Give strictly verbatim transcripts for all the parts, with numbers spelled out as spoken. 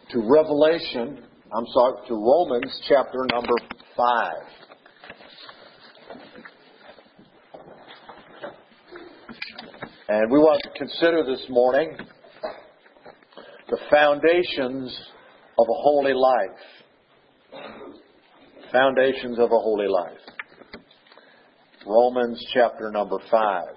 to Revelation, I'm sorry, to Romans chapter number five. And we want to consider this morning the foundations of a holy life. Foundations of a holy life. Romans chapter number five.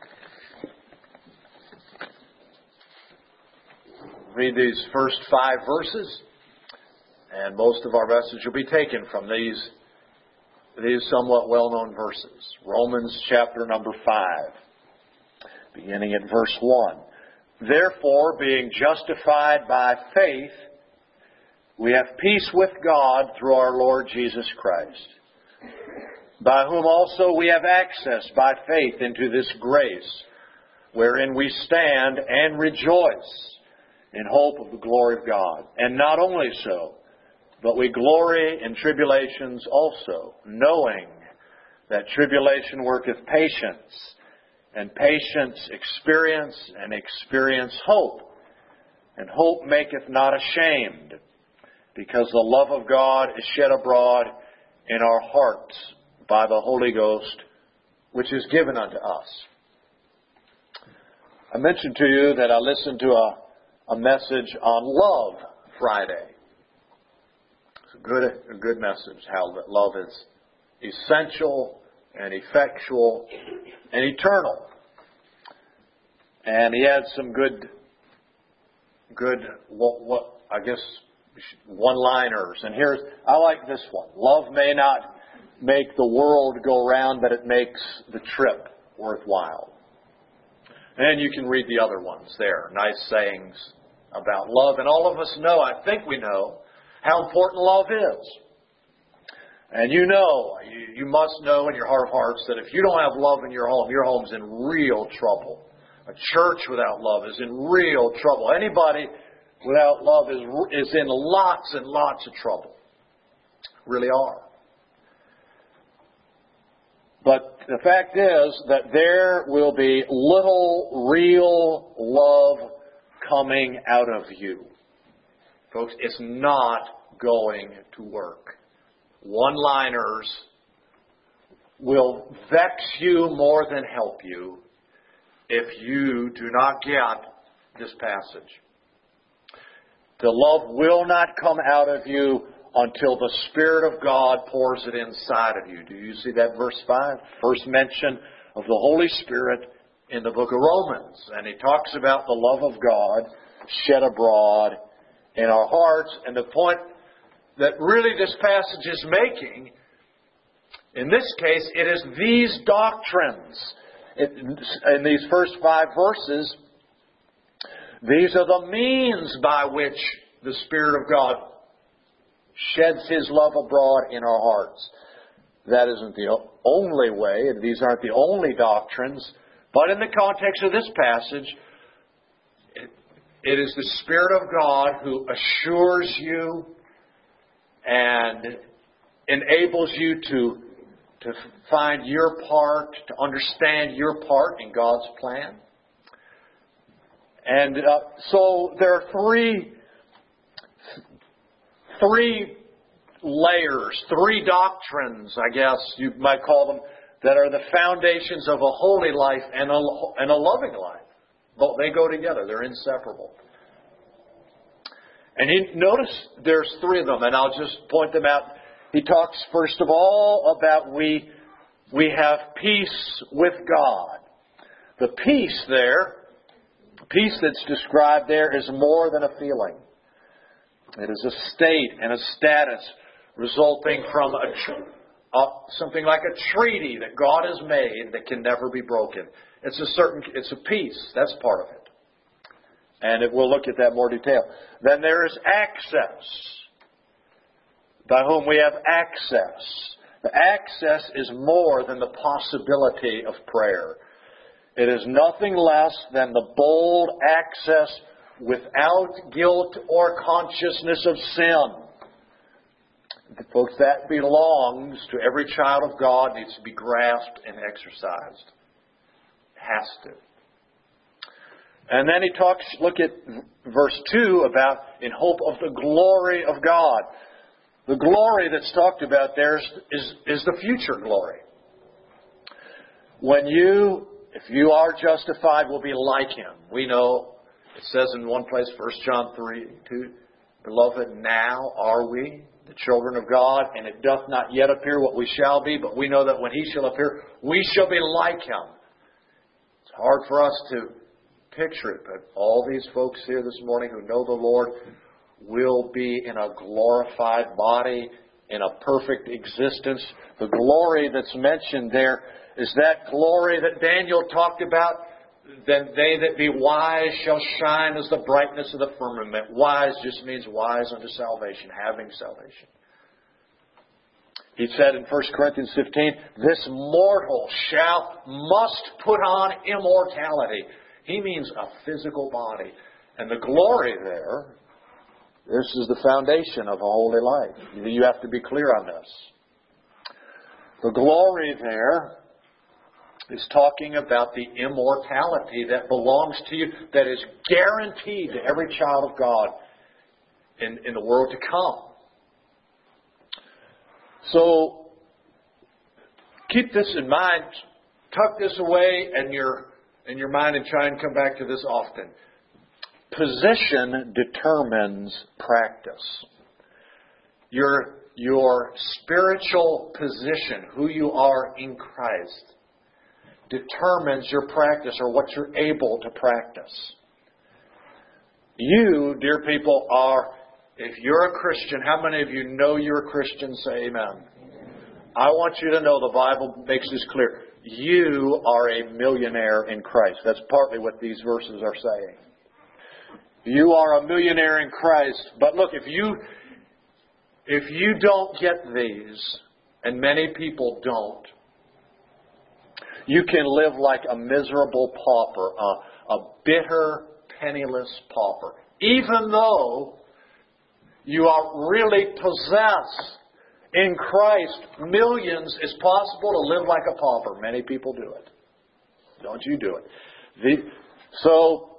Read these first five verses, and most of our message will be taken from these, these somewhat well-known verses. Romans chapter number five, beginning at verse one. Therefore, being justified by faith, we have peace with God through our Lord Jesus Christ, by whom also we have access by faith into this grace, wherein we stand and rejoice in hope of the glory of God. And not only so, but we glory in tribulations also, knowing that tribulation worketh patience, and patience experience, and experience hope. And hope maketh not ashamed, because the love of God is shed abroad in our hearts by the Holy Ghost, which is given unto us. I mentioned to you that I listened to a A message on love Friday. It's a good, a good message, how that love is essential and effectual and eternal. And he had some good, good, what, what I guess, one-liners. And here's, I like this one. Love may not make the world go round, but it makes the trip worthwhile. And you can read the other ones there. Nice sayings about love. And all of us know, I think we know, how important love is. And you know, you, you must know in your heart of hearts that if you don't have love in your home, your home's in real trouble. A church without love is in real trouble. Anybody without love is, is in lots and lots of trouble. Really are. But the fact is that there will be little real love coming out of you. Folks, it's not going to work. One-liners will vex you more than help you if you do not get this passage. The love will not come out of you until the Spirit of God pours it inside of you. Do you see that verse five? First mention of the Holy Spirit in the book of Romans. And he talks about the love of God shed abroad in our hearts. And the point that really this passage is making, in this case, it is these doctrines. It, in these first five verses, these are the means by which the Spirit of God sheds His love abroad in our hearts. That isn't the only way, and these aren't the only doctrines, but in the context of this passage, it, it is the Spirit of God who assures you and enables you to, to find your part, to understand your part in God's plan. And uh, so there are three Three layers, three doctrines, I guess you might call them, that are the foundations of a holy life and a, and a loving life. But they go together. They're inseparable. And he, notice there's three of them, and I'll just point them out. He talks, first of all, about we, we have peace with God. The peace there, peace that's described there, is more than a feeling. It is a state and a status resulting from a tr- uh, something like a treaty that God has made that can never be broken. It's a certain, it's a peace. That's part of it. And it, we'll look at that in more detail. Then there is access, by whom we have access. The access is more than the possibility of prayer. It is nothing less than the bold access without guilt or consciousness of sin. Folks, that belongs to every child of God, needs to be grasped and exercised. It has to. And then he talks, look at verse two, about in hope of the glory of God. The glory that's talked about there is, is, is the future glory. When you, if you are justified, will be like Him. We know, it says in one place, First John three, two, Beloved, now are we the children of God, and it doth not yet appear what we shall be, but we know that when He shall appear, we shall be like Him. It's hard for us to picture it, but all these folks here this morning who know the Lord will be in a glorified body, in a perfect existence. The glory that's mentioned there is that glory that Daniel talked about. Then they that be wise shall shine as the brightness of the firmament. Wise just means wise unto salvation, having salvation. He said in First Corinthians fifteen, this mortal shall, must put on immortality. He means a physical body. And the glory there, this is the foundation of a holy life. You have to be clear on this. The glory there is talking about the immortality that belongs to you, that is guaranteed to every child of God in, in the world to come. So, keep this in mind. Tuck this away in your, in your mind and try and come back to this often. Position determines practice. Your, your spiritual position, who you are in Christ, determines your practice or what you're able to practice. You, dear people, are, if you're a Christian, how many of you know you're a Christian? Say amen. I want you to know the Bible makes this clear. You are a millionaire in Christ. That's partly what these verses are saying. You are a millionaire in Christ. But look, if you if you don't get these, and many people don't, you can live like a miserable pauper, a, a bitter, penniless pauper. Even though you are really possessed in Christ, millions, it's possible to live like a pauper. Many people do it. Don't you do it. The, so,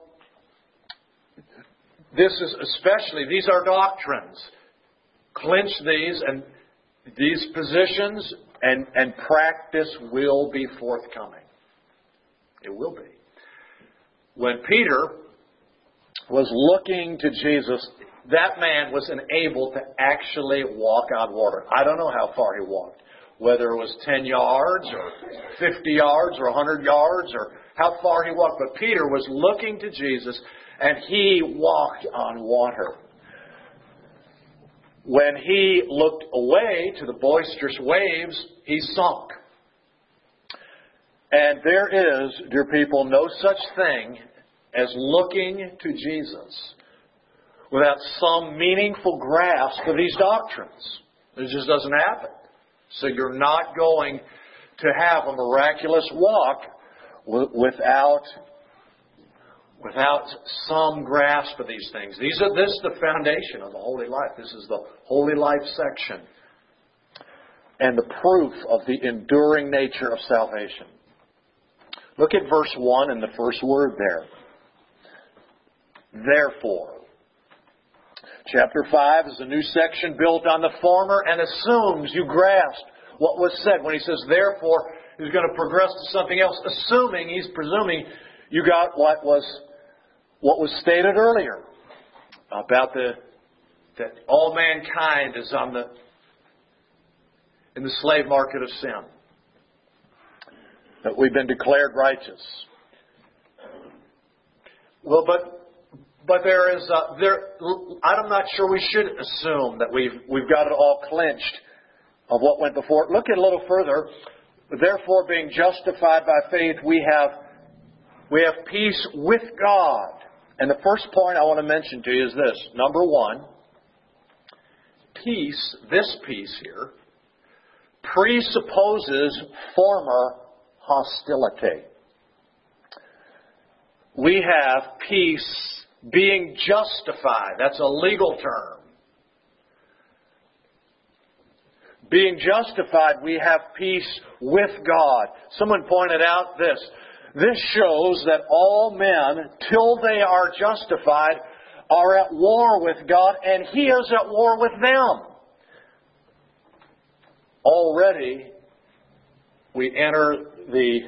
this is especially, these are doctrines. Clinch these and these positions, and, and practice will be forthcoming. It will be. When Peter was looking to Jesus, that man was enabled to actually walk on water. I don't know how far he walked. Whether it was ten yards or fifty yards or one hundred yards or how far he walked. But Peter was looking to Jesus and he walked on water. When he looked away to the boisterous waves, he sunk. And there is, dear people, no such thing as looking to Jesus without some meaningful grasp of these doctrines. It just doesn't happen. So you're not going to have a miraculous walk without, without some grasp of these things. These are, this is the foundation of the holy life. This is the holy life section. And the proof of the enduring nature of salvation. Look at verse one and the first word there. Therefore. Chapter five is a new section built on the former and assumes you grasped what was said. When he says therefore, he's going to progress to something else, assuming, he's presuming you got what was what was stated earlier about the that all mankind is on the in the slave market of sin. That we've been declared righteous. Well, but But there is, uh, there. I'm not sure we should assume that we've we've got it all clinched of what went before. Look at a little further. Therefore, being justified by faith, we have we have peace with God. And the first point I want to mention to you is this: number one, peace. This peace here presupposes former hostility. We have peace. Being justified. That's a legal term. Being justified, we have peace with God. Someone pointed out this. This shows that all men, till they are justified, are at war with God, and He is at war with them. Already, we enter the,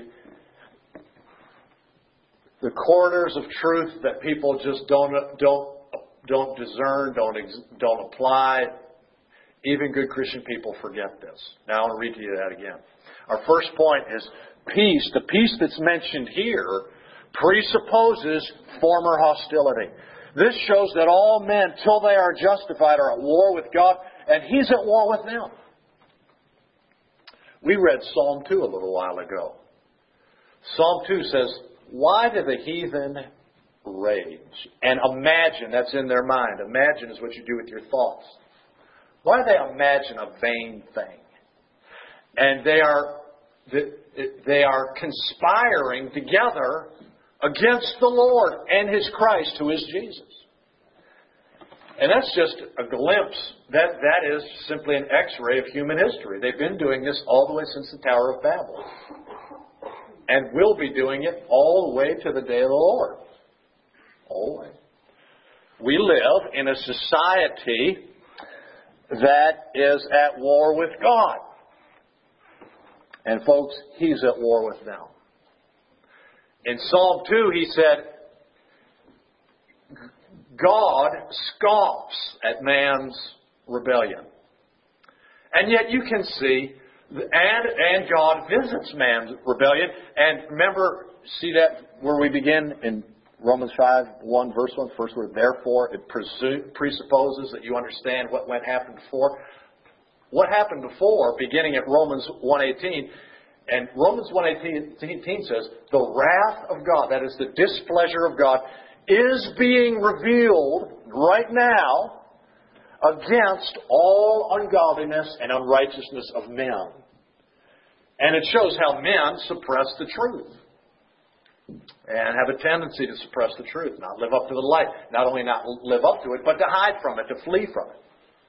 the corridors of truth that people just don't, don't, don't discern, don't, don't apply. Even good Christian people forget this. Now I want to read to you that again. Our first point is peace. The peace that's mentioned here presupposes former hostility. This shows that all men, till they are justified, are at war with God, and He's at war with them. We read Psalm two a little while ago. Psalm two says, why do the heathen rage? And imagine, that's in their mind. Imagine is what you do with your thoughts. Why do they imagine a vain thing? And they are they are conspiring together against the Lord and His Christ, who is Jesus. And that's just a glimpse. That, that is simply an x-ray of human history. They've been doing this all the way since the Tower of Babel. And will be doing it all the way to the day of the Lord. All the way. We live in a society that is at war with God. And folks, He's at war with them. In Psalm two, he said, God scoffs at man's rebellion. And yet you can see, and, and God visits man's rebellion. And remember, see that where we begin in Romans five, one, verse one, first word, therefore, it presu- presupposes that you understand what went happened before. What happened before, beginning at Romans one eighteen, and Romans one eighteen says, the wrath of God, that is the displeasure of God, is being revealed right now against all ungodliness and unrighteousness of men. And it shows how men suppress the truth. And have a tendency to suppress the truth, not live up to the light. Not only not live up to it, but to hide from it, to flee from it.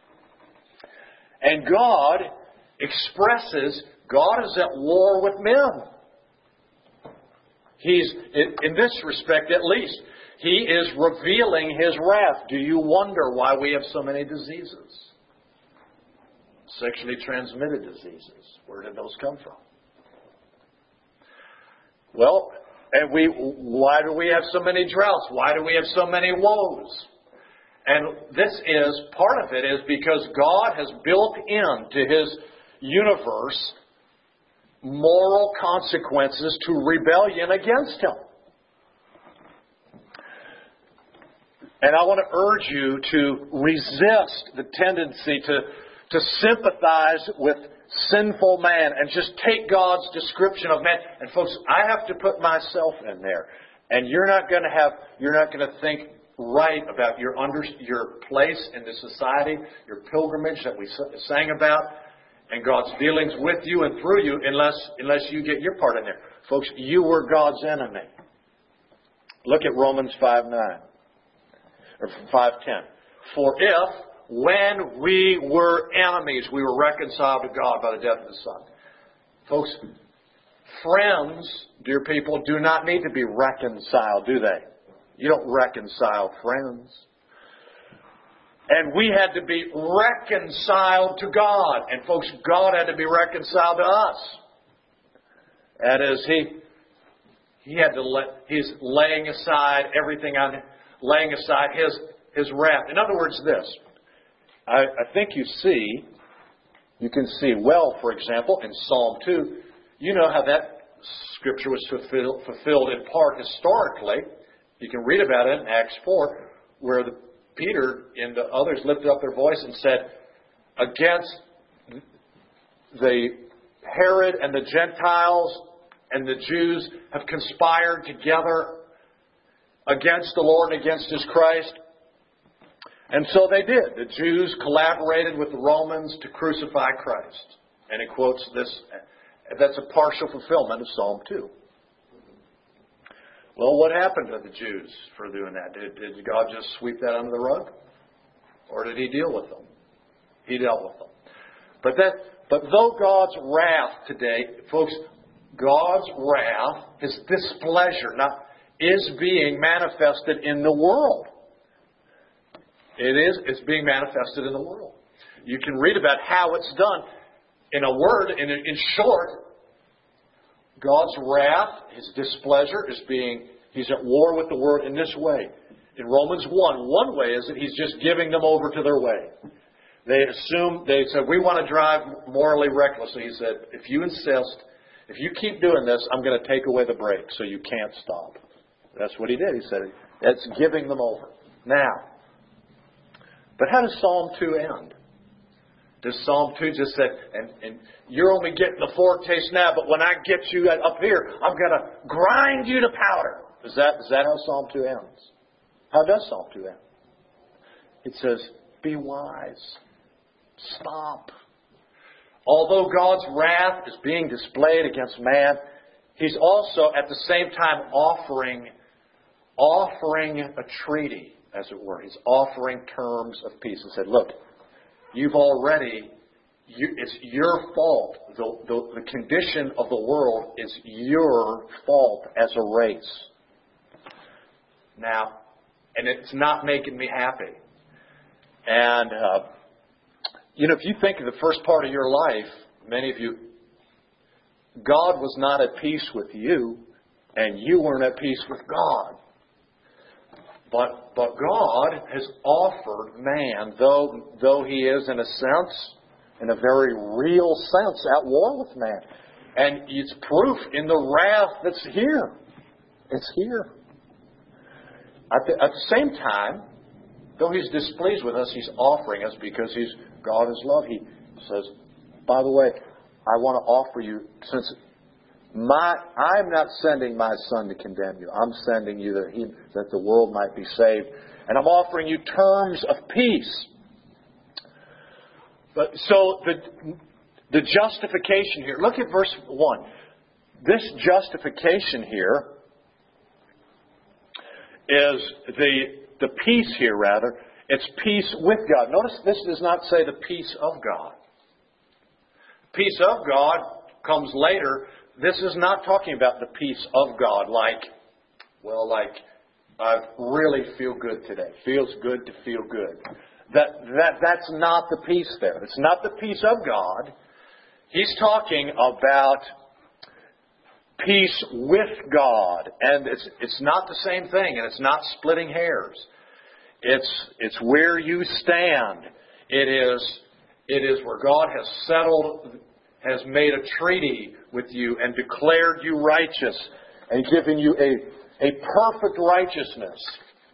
And God expresses, God is at war with men. He's, in this respect at least, He is revealing His wrath. Do you wonder why we have so many diseases? Sexually transmitted diseases. Where did those come from? Well, and we, why do we have so many droughts? Why do we have so many woes? And this is, part of it is because God has built into His universe moral consequences to rebellion against Him. And I want to urge you to resist the tendency to, to sympathize with sinful man and just take God's description of man. And folks, I have to put myself in there. And you're not going to have, you're not going to think right about your under, your place in the society, your pilgrimage that we sang about, and God's dealings with you and through you, unless unless you get your part in there. Folks, you were God's enemy. Look at Romans five nine. Or five ten. For if, when we were enemies, we were reconciled to God by the death of the Son. Folks, friends, dear people, do not need to be reconciled, do they? You don't reconcile friends. And we had to be reconciled to God. And folks, God had to be reconciled to us. That is, He He had to let, He's laying aside everything on laying aside His His wrath. In other words, this. I, I think you see, you can see well, for example, in Psalm two, you know how that scripture was fulfilled, fulfilled in part historically. You can read about it in Acts four, where the, Peter and the others lifted up their voice and said, against the Herod and the Gentiles and the Jews have conspired together against the Lord and against His Christ. And so they did. The Jews collaborated with the Romans to crucify Christ. And it quotes this. That's a partial fulfillment of Psalm two. Well, what happened to the Jews for doing that? Did, did God just sweep that under the rug? Or did He deal with them? He dealt with them. But that, but though God's wrath today, folks, God's wrath, His displeasure, now, is being manifested in the world. It is. It's being manifested in the world. You can read about how it's done. In a word, in, in short, God's wrath, His displeasure is being, He's at war with the world in this way. In Romans one, one way is that He's just giving them over to their way. They assume, they said, we want to drive morally recklessly. He said, if you insist, if you keep doing this, I'm going to take away the brakes so you can't stop. That's what He did. He said, that's giving them over. Now, but how does Psalm two end? Does Psalm two just say, and, and you're only getting the foretaste now, but when I get you up here, I'm going to grind you to powder. Is that, is that how Psalm two ends? How does Psalm two end? It says, be wise. Stop. Although God's wrath is being displayed against man, He's also at the same time offering, offering a treaty, as it were. He's offering terms of peace and said, look, you've already, you, it's your fault. The, the, the condition of the world is your fault as a race. Now, and it's not making me happy. And, uh, you know, if you think of the first part of your life, many of you, God was not at peace with you, and you weren't at peace with God. But but God has offered man, though though He is in a sense, in a very real sense, at war with man. And it's proof in the wrath that's here. It's here. At the, at the same time, though He's displeased with us, He's offering us because He's God is love. He says, by the way, I want to offer you, since My, I'm not sending my Son to condemn you. I'm sending you that, he, that the world might be saved. And I'm offering you terms of peace. But so the, the justification here, look at verse one. This justification here is the, the peace here, rather. It's peace with God. Notice this does not say the peace of God. Peace of God comes later. This is not talking about the peace of God like, well, like, I really feel good today. Feels good to feel good. That, that, that's not the peace there. It's not the peace of God. He's talking about peace with God. And it's, it's not the same thing, and it's not splitting hairs. It's, it's where you stand. It is, it is where God has settled, has made a treaty with you and declared you righteous and given you a, a perfect righteousness.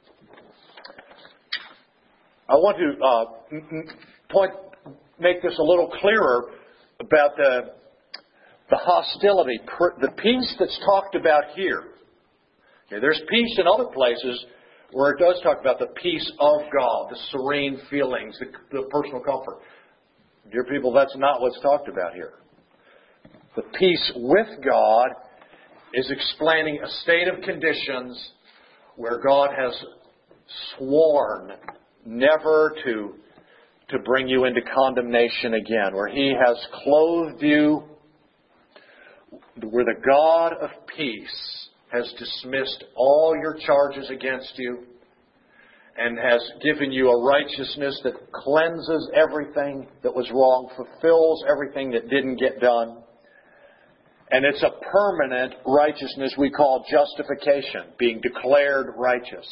I want to uh, point, make this a little clearer about the, the hostility, the peace that's talked about here. Okay, there's peace in other places where it does talk about the peace of God, the serene feelings, the, the personal comfort. Dear people, that's not what's talked about here. The peace with God is explaining a state of conditions where God has sworn never to, to bring you into condemnation again, where He has clothed you, where the God of peace has dismissed all your charges against you and has given you a righteousness that cleanses everything that was wrong, fulfills everything that didn't get done. And it's a permanent righteousness we call justification, being declared righteous.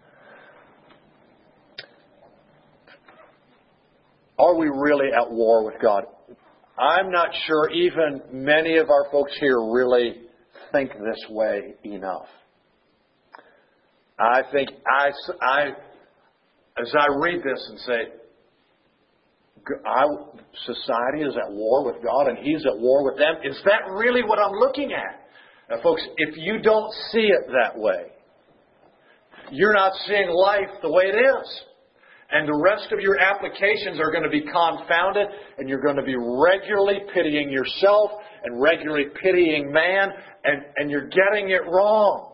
Are we really at war with God? I'm not sure even many of our folks here really think this way enough. I think I, I as I read this and say, I, society is at war with God and He's at war with them. Is that really what I'm looking at? Now, folks, if you don't see it that way, you're not seeing life the way it is. And the rest of your applications are going to be confounded, and you're going to be regularly pitying yourself and regularly pitying man, and, and you're getting it wrong.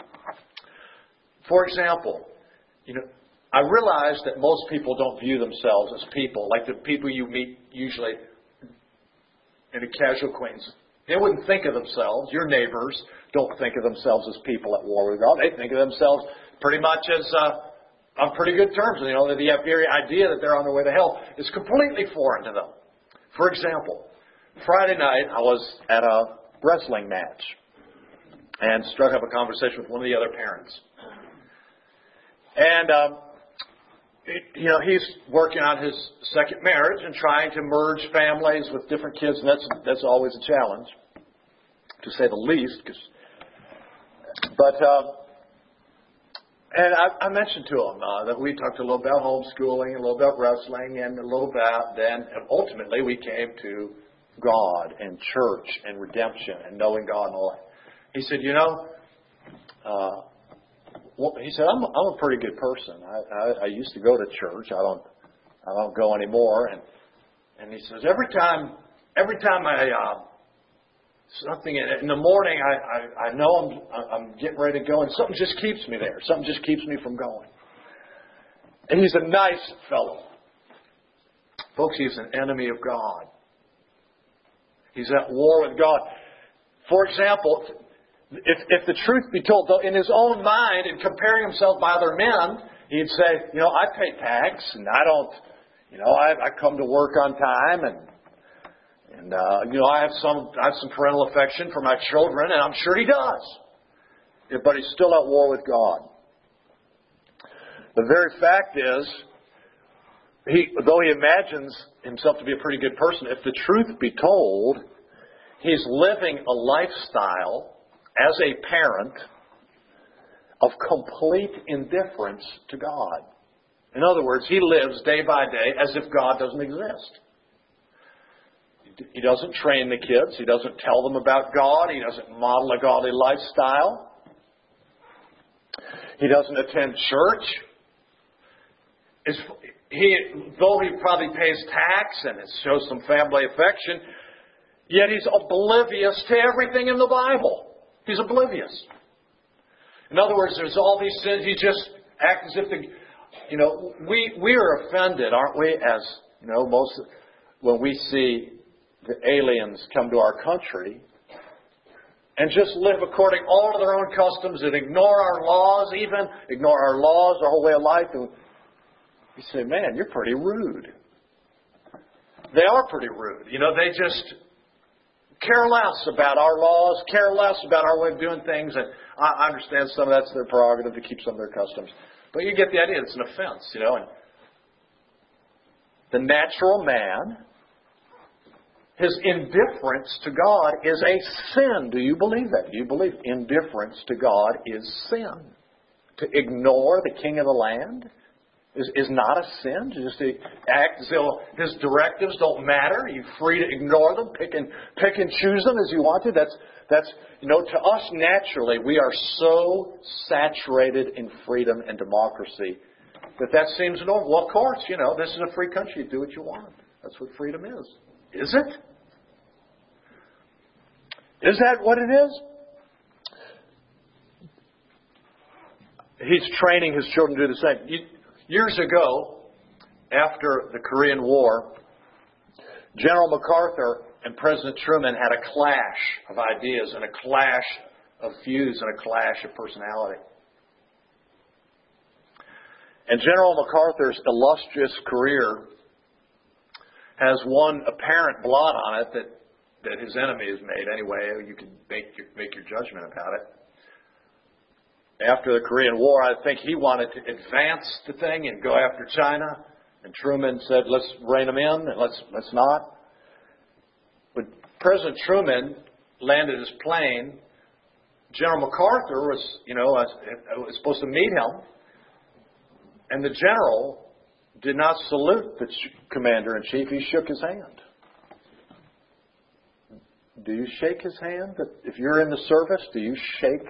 For example, you know, I realize that most people don't view themselves as people, like the people you meet usually in a casual acquaintance. They wouldn't think of themselves, your neighbors don't think of themselves as people at war with God. They think of themselves pretty much as uh, on pretty good terms. You know, the very idea that they're on their way to hell is completely foreign to them. For example, Friday night I was at a wrestling match and struck up a conversation with one of the other parents. And, um, it, you know, he's working on his second marriage and trying to merge families with different kids, and that's that's always a challenge, to say the least. Cause, but, uh, and I, I mentioned to him uh, that we talked a little about homeschooling, a little about wrestling, and a little about then, and ultimately we came to God and church and redemption and knowing God and all that. He said, you know, uh, well, he said, I'm, I'm a pretty good person. I, I, I used to go to church. I don't, I don't go anymore. And and he says, every time, every time I uh, something in the morning, I, I, I know I'm I'm getting ready to go, and something just keeps me there. Something just keeps me from going. And he's a nice fellow, folks. He's an enemy of God. He's at war with God. For example, if, if the truth be told, though, in his own mind, in comparing himself by other men, he'd say, you know, I pay tax, and I don't, you know, I, I come to work on time, and and uh, you know, I have some I have some parental affection for my children, and I'm sure he does. But he's still at war with God. The very fact is, he though he imagines himself to be a pretty good person, if the truth be told, he's living a lifestyle as a parent of complete indifference to God. In other words, he lives day by day as if God doesn't exist. He doesn't train the kids. He doesn't tell them about God. He doesn't model a godly lifestyle. He doesn't attend church. It's, he, though he probably pays tax and it shows some family affection, yet he's oblivious to everything in the Bible. He's oblivious. In other words, there's all these sins. He just acts as if the, you know, we we are offended, aren't we? As you know, most when we see the aliens come to our country and just live according all to their own customs and ignore our laws, even ignore our laws, our whole way of life. And you say, man, you're pretty rude. They are pretty rude. You know, they just care less about our laws, care less about our way of doing things. And I understand some of that's their prerogative to keep some of their customs. But you get the idea. It's an offense, you know. And the natural man, his indifference to God is a sin. Do you believe that? Do you believe indifference to God is sin? To ignore the king of the land is, is not a sin? To just act as though his directives don't matter? You're free to ignore them, pick and, pick and choose them as you want to? That's, that's, you know, to us naturally, we are so saturated in freedom and democracy that that seems normal. Well, of course, you know, this is a free country. You do what you want. That's what freedom is. Is it? Is that what it is? He's training his children to do the same. Years ago, after the Korean War, General MacArthur and President Truman had a clash of ideas and a clash of views and a clash of personality. And General MacArthur's illustrious career has one apparent blot on it that, that his enemy has made. Anyway, you can make your, make your judgment about it. After the Korean War, I think he wanted to advance the thing and go after China. And Truman said, let's rein them in and let's, let's not. When President Truman landed his plane, General MacArthur was, you know, was, was supposed to meet him. And the general did not salute the commander-in-chief. He shook his hand. Do you shake his hand? If you're in the service, do you shake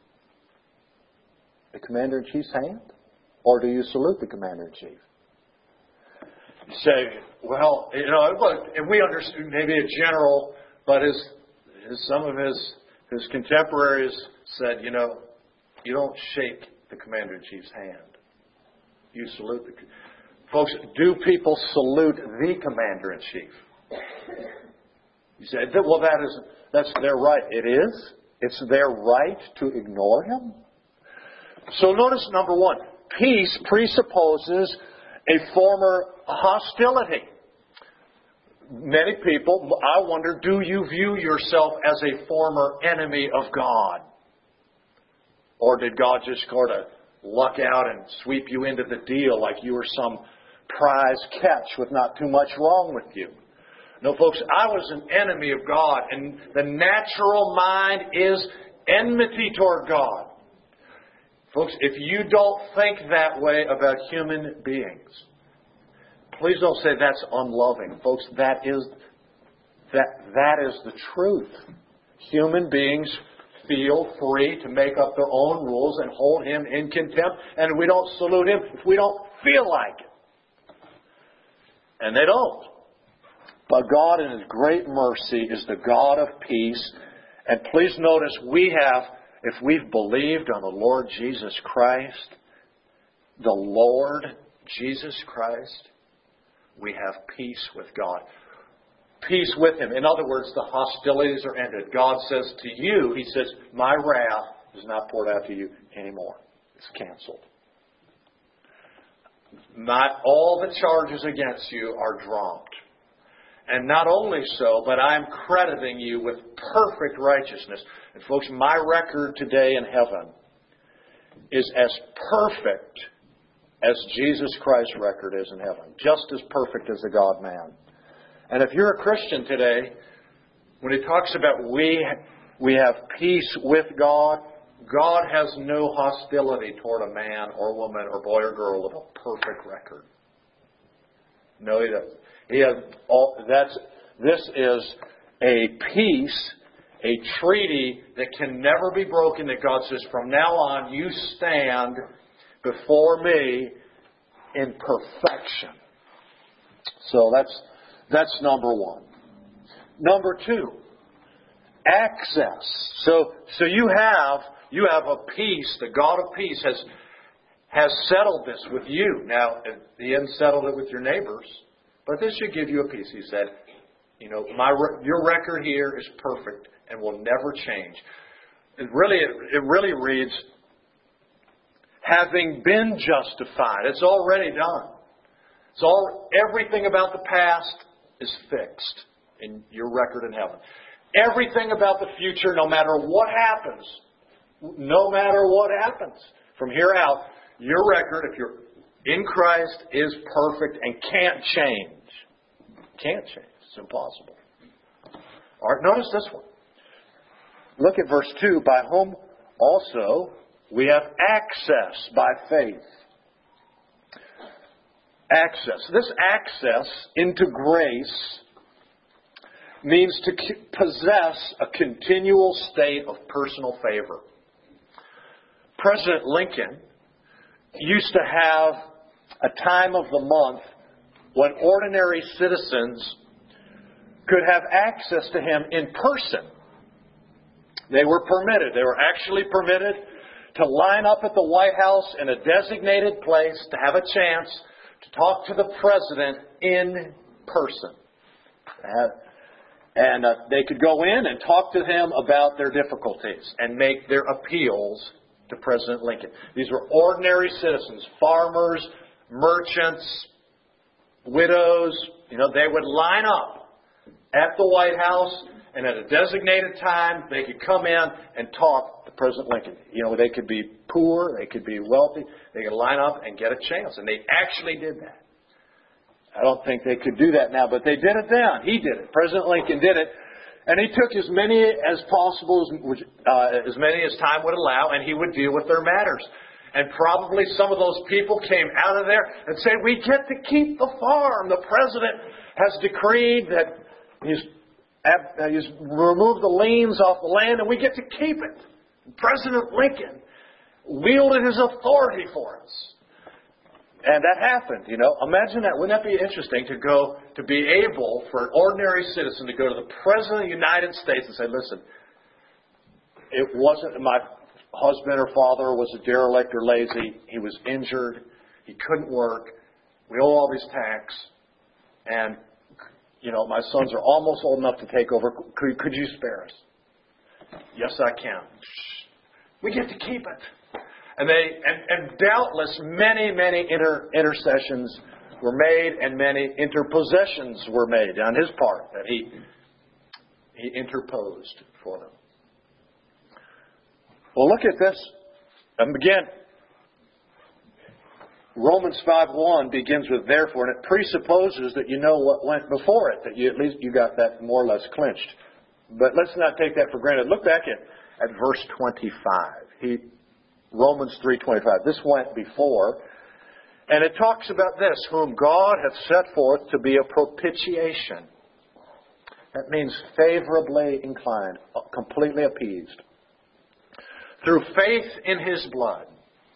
the commander-in-chief's hand? Or do you salute the commander-in-chief? You say, well, you know, and we understand maybe a general, but his, his, some of his, his contemporaries said, you know, you don't shake the commander-in-chief's hand. You salute the... Folks, do people salute the commander-in-chief? You say, well, that is That's their right. It is. It's their right to ignore Him. So notice number one, peace presupposes a former hostility. Many people, I wonder, do you view yourself as a former enemy of God? Or did God just sort of luck out and sweep you into the deal like you were some prize catch with not too much wrong with you? No, folks, I was an enemy of God, and the natural mind is enmity toward God. Folks, if you don't think that way about human beings, please don't say that's unloving. Folks, that is that that is the truth. Human beings feel free to make up their own rules and hold Him in contempt, and we don't salute Him if we don't feel like it. And they don't. But God in His great mercy is the God of peace. And please notice, we have, if we've believed on the Lord Jesus Christ, the Lord Jesus Christ, we have peace with God. Peace with Him. In other words, the hostilities are ended. God says to you, He says, my wrath is not poured out to you anymore. It's canceled. Not all the charges against you are dropped. And not only so, but I'm crediting you with perfect righteousness. And folks, my record today in heaven is as perfect as Jesus Christ's record is in heaven. Just as perfect as the God-man. And if you're a Christian today, when He talks about we, we have peace with God, God has no hostility toward a man or woman or boy or girl with a perfect record. No, He doesn't. He has all, that's, this is a peace, a treaty that can never be broken, that God says, from now on you stand before me in perfection. So that's that's number one. Number two, access. So so you have you have a peace. The God of peace has has settled this with you. Now He hasn't settled it with your neighbors. But this should give you a peace. He said, you know, my your record here is perfect and will never change. It really, it really reads, having been justified. It's already done. It's all, everything about the past is fixed in your record in heaven. Everything about the future, no matter what happens, no matter what happens, from here out, your record, if you're in Christ, is perfect and can't change. Can't change. It's impossible. All right, notice this one. Look at verse two. By whom also we have access by faith. Access. This access into grace means to possess a continual state of personal favor. President Lincoln used to have a time of the month when ordinary citizens could have access to him in person. They were permitted. They were actually permitted to line up at the White House in a designated place to have a chance to talk to the president in person. And uh, they could go in and talk to him about their difficulties and make their appeals to President Lincoln. These were ordinary citizens, farmers, merchants, widows. You know, they would line up at the White House, and at a designated time, they could come in and talk to President Lincoln. You know, they could be poor, they could be wealthy, they could line up and get a chance. And they actually did that. I don't think they could do that now, but they did it then. He did it. President Lincoln did it. And he took as many as possible, uh, as many as time would allow, and he would deal with their matters. And probably some of those people came out of there and said, we get to keep the farm. The president has decreed that he's, uh, he's removed the liens off the land, and we get to keep it. And President Lincoln wielded his authority for us. And that happened, you know. Imagine that. Wouldn't that be interesting to go, to be able for an ordinary citizen to go to the President of the United States and say, listen, it wasn't my husband or father was a derelict or lazy. He was injured. He couldn't work. We owe all this tax. And you know, my sons are almost old enough to take over. Could, could you spare us? Yes, I can. We get to keep it. And they, and, and doubtless many, many inter, intercessions were made and many interpositions were made on his part that he, he interposed for them. Well, look at this. And again, Romans five one begins with therefore, and it presupposes that you know what went before it, that you at least you got that more or less clinched. But let's not take that for granted. Look back at, at verse twenty-five. He, Romans three twenty-five. This went before. And it talks about this, whom God hath set forth to be a propitiation. That means favorably inclined, completely appeased. Through faith in His blood.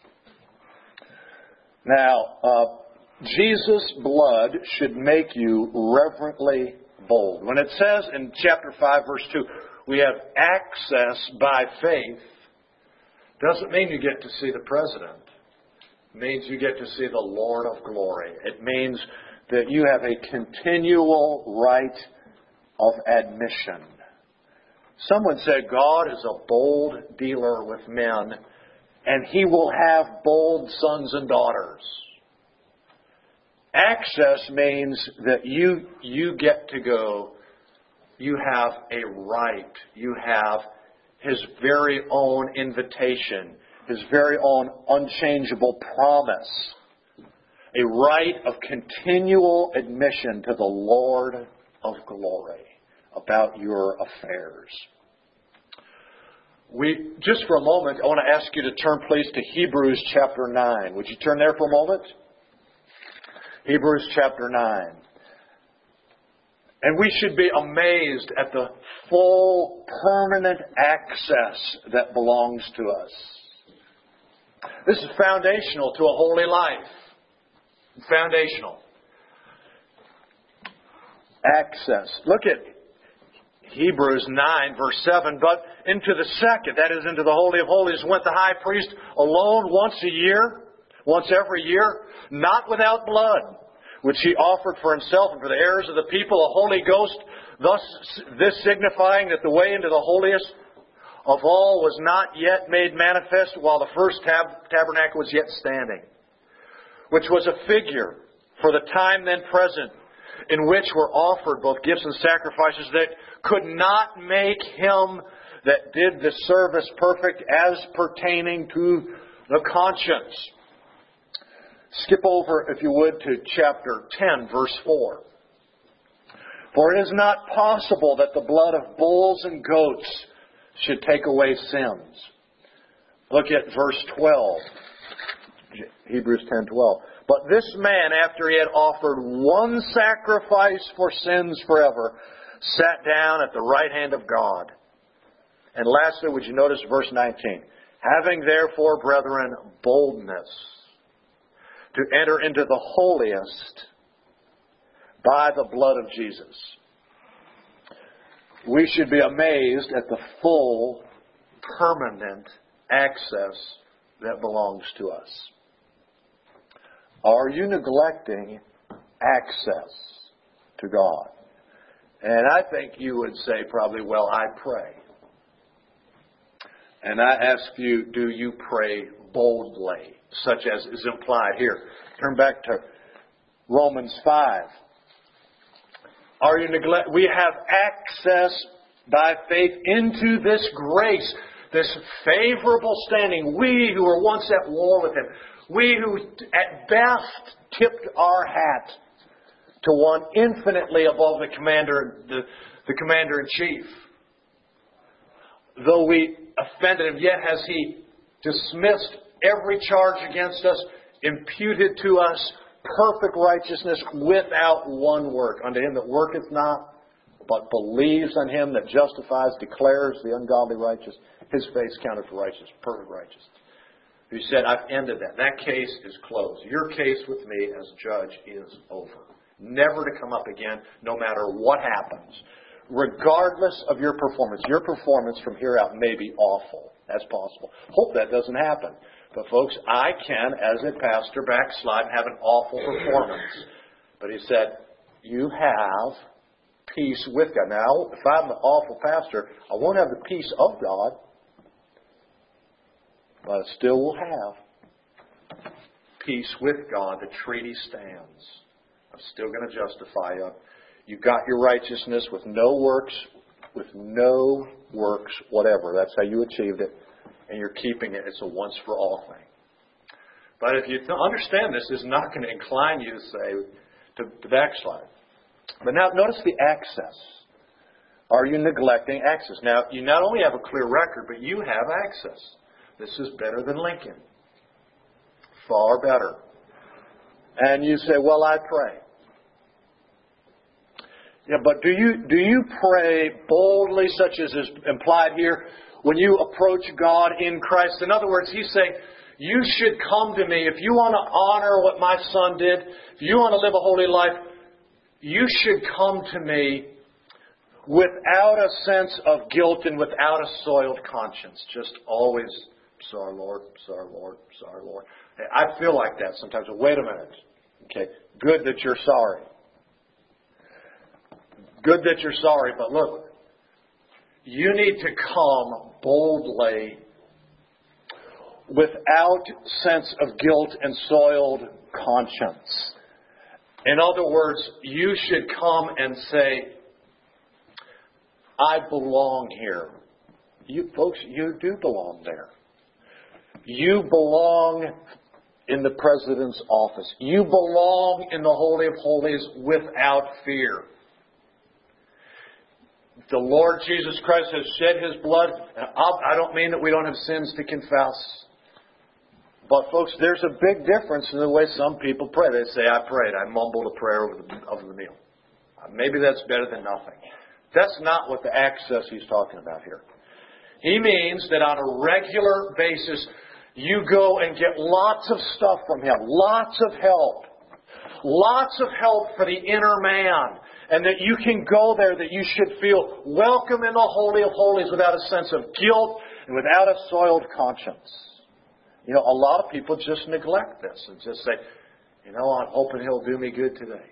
Now, uh, Jesus' blood should make you reverently bold. When it says in chapter five, verse two, we have access by faith, doesn't mean you get to see the president. It means you get to see the Lord of glory. It means that you have a continual right of admission. Someone said God is a bold dealer with men, and He will have bold sons and daughters. Access means that you, you get to go. You have a right. You have His very own invitation, His very own unchangeable promise. A right of continual admission to the Lord of glory about your affairs. We, just for a moment, I want to ask you to turn, please, to Hebrews chapter nine. Would you turn there for a moment? Hebrews chapter nine. And we should be amazed at the full, permanent access that belongs to us. This is foundational to a holy life. Foundational. Access. Look at Hebrews nine, verse seven. But into the second, that is, into the Holy of Holies, went the high priest alone once a year, once every year, not without blood, which he offered for himself and for the heirs of the people, a Holy Ghost, thus this signifying that the way into the holiest of all was not yet made manifest, while the first tab- tabernacle was yet standing, which was a figure for the time then present, in which were offered both gifts and sacrifices that could not make him that did the service perfect as pertaining to the conscience. Skip over, if you would, to chapter ten, verse four. For it is not possible that the blood of bulls and goats should take away sins. Look at verse twelve. Hebrews ten twelve. But this man, after he had offered one sacrifice for sins forever, sat down at the right hand of God. And lastly, would you notice verse nineteen? Having therefore, brethren, boldness to enter into the holiest by the blood of Jesus. We should be amazed at the full, permanent access that belongs to us. Are you neglecting access to God? And I think you would say probably, well, I pray. And I ask you, do you pray boldly, such as is implied here? Turn back to Romans five. Are you neglect? We have access by faith into this grace, this favorable standing. We who were once at war with Him, we who at best tipped our hat to one infinitely above the commander, the, the commander in chief. Though we offended Him, yet has He dismissed every charge against us, imputed to us perfect righteousness without one work. Unto him that worketh not, but believes on Him that justifies, declares the ungodly righteous, his face counted for righteous, perfect righteous. He said, I've ended that. That case is closed. Your case with me as judge is over. Never to come up again, no matter what happens. Regardless of your performance. Your performance from here out may be awful. That's possible. Hope that doesn't happen. But folks, I can, as a pastor, backslide and have an awful performance. But he said, you have peace with God. Now, if I'm an awful pastor, I won't have the peace of God, but I still will have peace with God. The treaty stands. I'm still going to justify you. You got your righteousness with no works, with no works, whatever. That's how you achieved it. And you're keeping it. It's a once-for-all thing. But if you understand this, it's not going to incline you to say, to, to backslide. But now notice the access. Are you neglecting access? Now, you not only have a clear record, but you have access. This is better than Lincoln. Far better. And you say, well, I pray. Yeah, but do you do you pray boldly, such as is implied here, when you approach God in Christ? In other words, he's saying, you should come to me. If you want to honor what my son did, if you want to live a holy life, you should come to me without a sense of guilt and without a soiled conscience. Just always, sorry, Lord, sorry, Lord, sorry, Lord. Hey, I feel like that sometimes. Wait a minute. Okay, good that you're sorry. Good that you're sorry, but look, you need to come boldly without sense of guilt and soiled conscience. In other words, you should come and say, I belong here. You folks, you do belong there. You belong in the President's office. You belong in the Holy of Holies without fear. The Lord Jesus Christ has shed His blood. I don't mean that we don't have sins to confess. But folks, there's a big difference in the way some people pray. They say, I prayed. I mumbled a prayer over the, over the meal. Maybe that's better than nothing. That's not what the access he's talking about here. He means that on a regular basis, you go and get lots of stuff from Him. Lots of help. Lots of help for the inner man. And that you can go there, that you should feel welcome in the Holy of Holies without a sense of guilt and without a soiled conscience. You know, a lot of people just neglect this and just say, you know, I'm hoping He'll do me good today.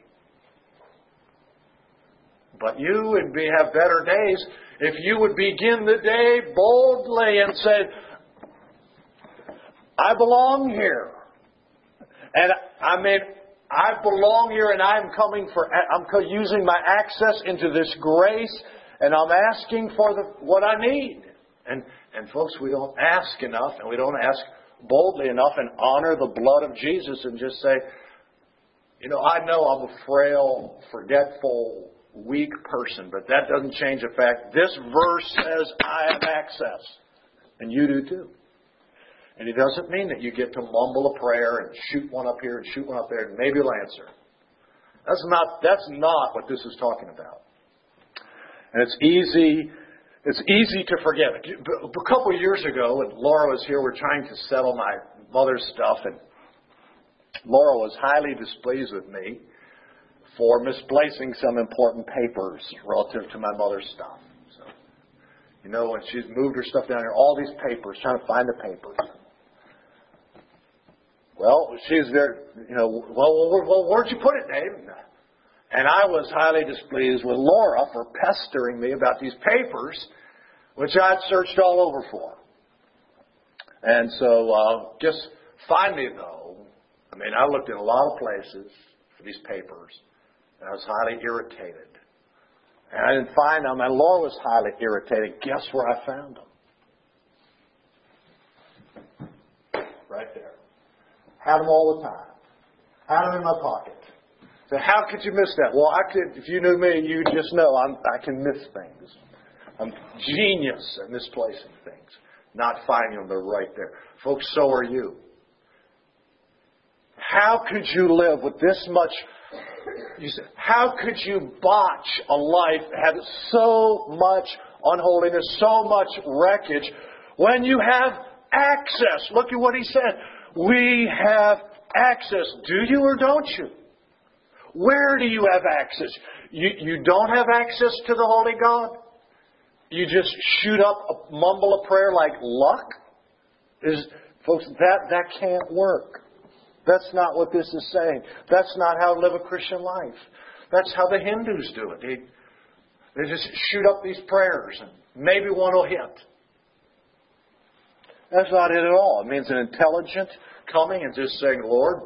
But you would be, have better days if you would begin the day boldly and say, I belong here. And I mean, I belong here and I'm coming for, I'm using my access into this grace and I'm asking for the, what I need. And, and folks, we don't ask enough and we don't ask boldly enough and honor the blood of Jesus and just say, you know, I know I'm a frail, forgetful, weak person, but that doesn't change the fact this verse says I have access. And you do too. And it doesn't mean that you get to mumble a prayer and shoot one up here and shoot one up there and maybe you'll answer. That's not, that's not what this is talking about. And it's easy, it's easy to forget. A couple of years ago, when Laura was here, we were trying to settle my mother's stuff, and Laura was highly displeased with me for misplacing some important papers relative to my mother's stuff. So, you know, when she's moved her stuff down here, all these papers, trying to find the papers. Well, she's there, you know, well, well, where'd you put it, Dave? And I was highly displeased with Laura for pestering me about these papers, which I'd searched all over for. And so, uh, just finally, though, I mean, I looked in a lot of places for these papers, and I was highly irritated. And I didn't find them, and Laura was highly irritated. Guess where I found them? Right there. Had them all the time. Had them in my pocket. So how could you miss that? Well, I could. If you knew me, you'd just know I'm, I can miss things. I'm genius at misplacing things. Not finding them, they're right there. Folks, so are you. How could you live with this much? You say, how could you botch a life that had so much unholiness, so much wreckage, when you have access? Look at what he said. We have access. Do you or don't you? Where do you have access? You, you don't have access to the Holy God? You just shoot up, a, mumble a prayer like luck? Is, folks, that, that can't work. That's not what this is saying. That's not how to live a Christian life. That's how the Hindus do it. They, They just shoot up these prayers and maybe one will hit. That's not it at all. It means an intelligent coming and just saying, Lord,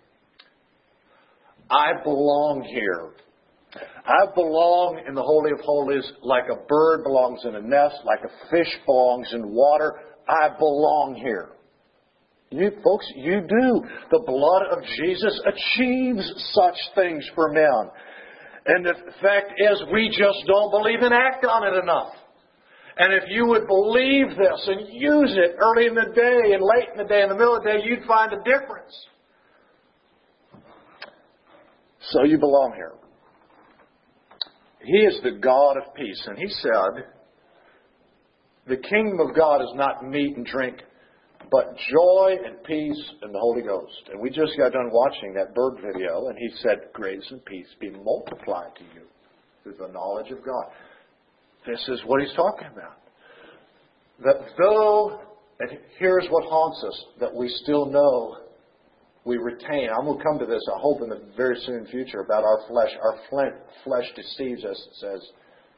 I belong here. I belong in the Holy of Holies like a bird belongs in a nest, like a fish belongs in water. I belong here. You folks, you do. The blood of Jesus achieves such things for men. And the fact is, we just don't believe and act on it enough. And if you would believe this and use it early in the day and late in the day, in the middle of the day, you'd find a difference. So you belong here. He is the God of peace. And He said, the kingdom of God is not meat and drink, but joy and peace in the Holy Ghost. And we just got done watching that bird video, and He said, grace and peace be multiplied to you through the knowledge of God. This is what He's talking about. That though, and here's what haunts us, that we still know we retain. I'm going to come to this, I hope, in the very soon future about our flesh. Our flesh deceives us. It says,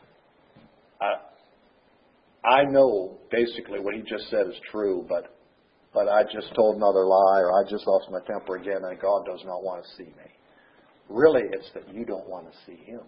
I, I know basically what he just said is true, but but I just told another lie, or I just lost my temper again, and God does not want to see me. Really, it's that you don't want to see Him.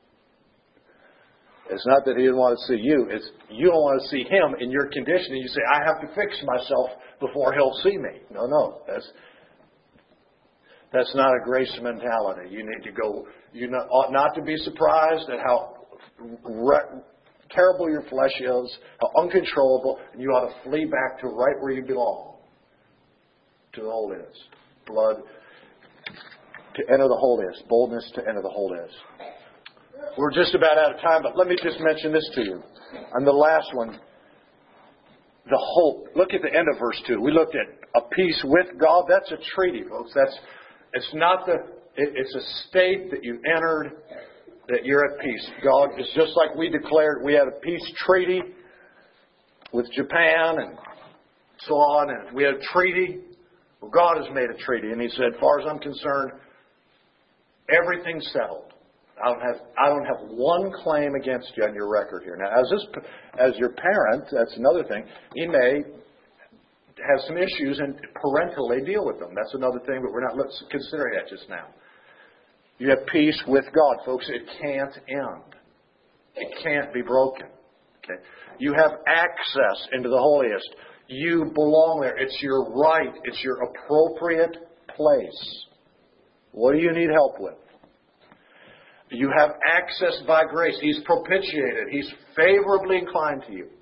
It's not that He didn't want to see you. It's you don't want to see Him in your condition, and you say, I have to fix myself before He'll see me. No, no. That's That's not a grace mentality. You need to go, you not, ought not to be surprised at how re- terrible your flesh is, how uncontrollable, and you ought to flee back to right where you belong, to the holiest. Blood to enter the holiest, boldness to enter the holiest. We're just about out of time, but let me just mention this to you. And the last one, the hope. Look at the end of verse two. We looked at a peace with God. That's a treaty, folks. That's It's not the, it, it's a state that you entered, that you're at peace. God, it's just like we declared we had a peace treaty with Japan and so on, and we had a treaty. Well, God has made a treaty, and He said, as far as I'm concerned, everything's settled. I don't have, I don't have one claim against you on your record here. Now, as this, as your parent, that's another thing. You may have some issues and parentally deal with them. That's another thing, but we're not let's considering that just now. You have peace with God, folks. It can't end. It can't be broken. Okay. You have access into the holiest. You belong there. It's your right. It's your appropriate place. What do you need help with? You have access by grace. He's propitiated. He's favorably inclined to you.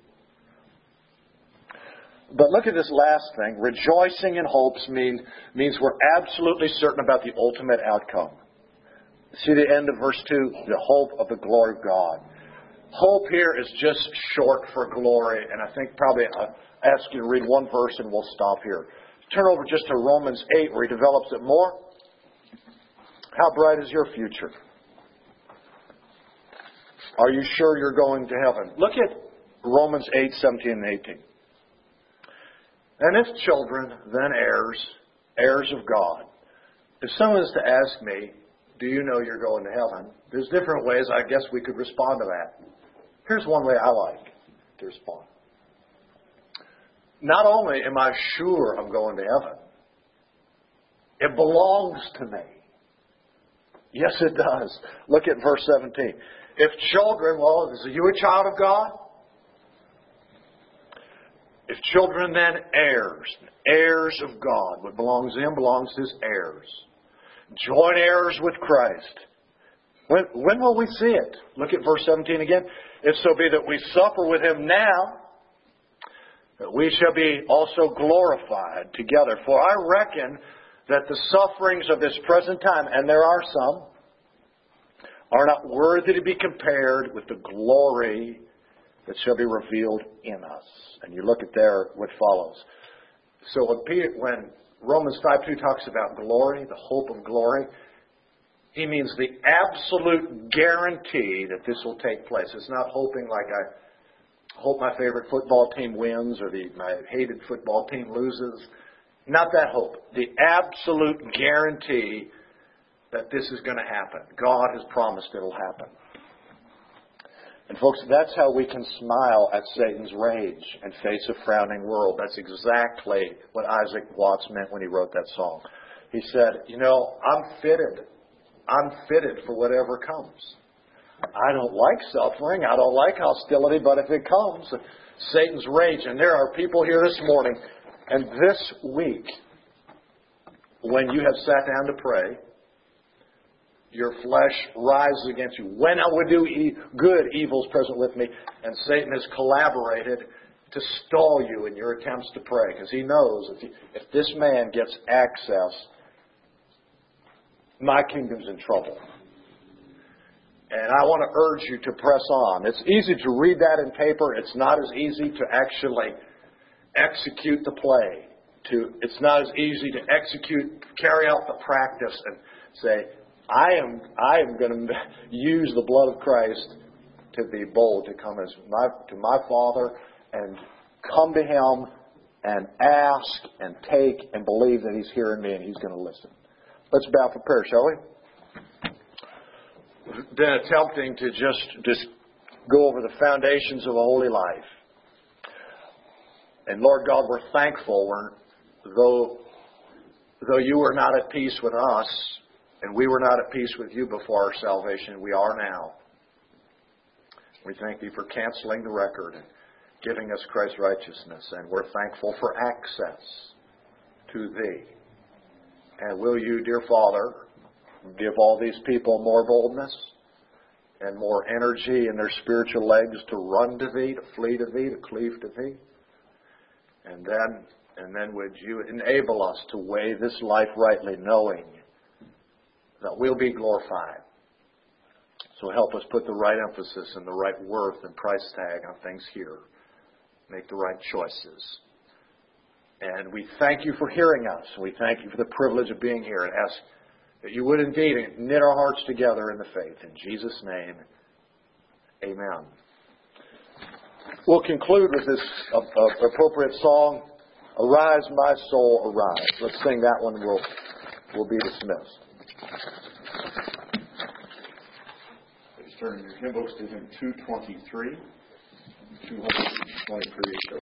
But look at this last thing. Rejoicing in hopes mean, means we're absolutely certain about the ultimate outcome. See the end of verse two? The hope of the glory of God. Hope here is just short for glory. And I think probably I'll ask you to read one verse and we'll stop here. Turn over just to Romans eight where he develops it more. How bright is your future? Are you sure you're going to heaven? Look at Romans eight, seventeen and eighteen. And if children, then heirs, heirs of God. If someone is to ask me, do you know you're going to heaven? There's different ways I guess we could respond to that. Here's one way I like to respond. Not only am I sure I'm going to heaven, it belongs to me. Yes, it does. Look at verse seventeen. If children, well, is you a child of God? If children, then heirs, heirs of God. What belongs to Him belongs to His heirs. Joint heirs with Christ. When, when will we see it? Look at verse seventeen again. If so be that we suffer with Him now, that we shall be also glorified together. For I reckon that the sufferings of this present time, and there are some, are not worthy to be compared with the glory that shall be revealed in us. And you look at there what follows. So when, Peter, when Romans five two talks about glory, the hope of glory, he means the absolute guarantee that this will take place. It's not hoping like I hope my favorite football team wins or the, my hated football team loses. Not that hope. The absolute guarantee that this is going to happen. God has promised it will happen. And folks, that's how we can smile at Satan's rage and face a frowning world. That's exactly what Isaac Watts meant when he wrote that song. He said, you know, I'm fitted. I'm fitted for whatever comes. I don't like suffering. I don't like hostility, but if it comes, Satan's rage. And there are people here this morning and this week, when you have sat down to pray, your flesh rises against you. When I would do e- good, evil's present with me. And Satan has collaborated to stall you in your attempts to pray. Because he knows if, he, if this man gets access, my kingdom's in trouble. And I want to urge you to press on. It's easy to read that in paper. It's not as easy to actually execute the play. To, it's not as easy to execute, carry out the practice and say, I am I am going to use the blood of Christ to be bold, to come as my, to my Father and come to Him and ask and take and believe that He's hearing me and He's going to listen. Let's bow for prayer, shall we? We've been attempting to just, just go over the foundations of a holy life. And Lord God, we're thankful. We're, though, though you were not at peace with us, and we were not at peace with you before our salvation, we are now. We thank Thee for canceling the record and giving us Christ's righteousness. And we're thankful for access to Thee. And will you, dear Father, give all these people more boldness and more energy in their spiritual legs to run to Thee, to flee to Thee, to cleave to Thee. And then, and then would you enable us to weigh this life rightly, knowing that we'll be glorified. So help us put the right emphasis and the right worth and price tag on things here. Make the right choices. And we thank you for hearing us. We thank you for the privilege of being here and ask that you would indeed knit our hearts together in the faith. In Jesus' name, amen. We'll conclude with this uh, uh, appropriate song, Arise, My Soul, Arise. Let's sing that one and we'll, we'll be dismissed. Please turn your hymn books to hymn two twenty-three. two twenty-three.